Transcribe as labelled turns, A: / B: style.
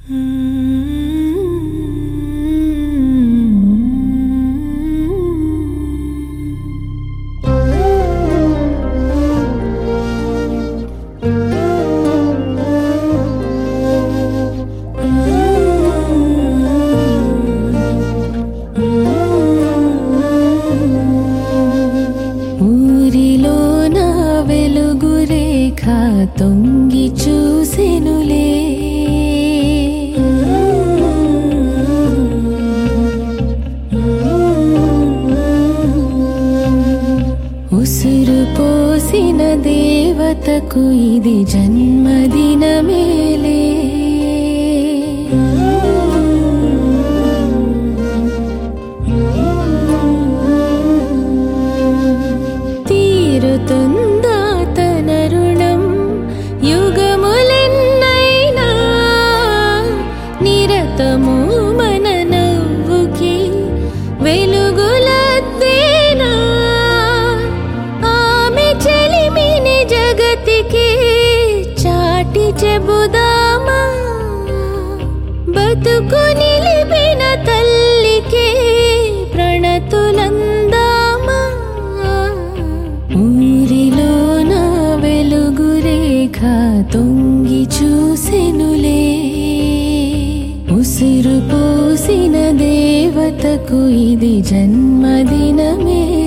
A: తొంగి చూసెనులే ఉసురు పోసిన దేవతకు ఇది జన్మదినమేలే తీరుతుందా తన రుణం యుగములెన్నైనా నిరతము మన నవ్వుకి వెలుగులద్దేనా ఆమె చెలిమిని జగతికి చాటి చెబుదామా బతుకు నిలిపిన తల్లికి ప్రణతులందామా ఊరిలోన వెలుగురేఖ తొంగి చూసెనులే ఉసురు పోసిన దేవతకు ఇది జన్మదినమే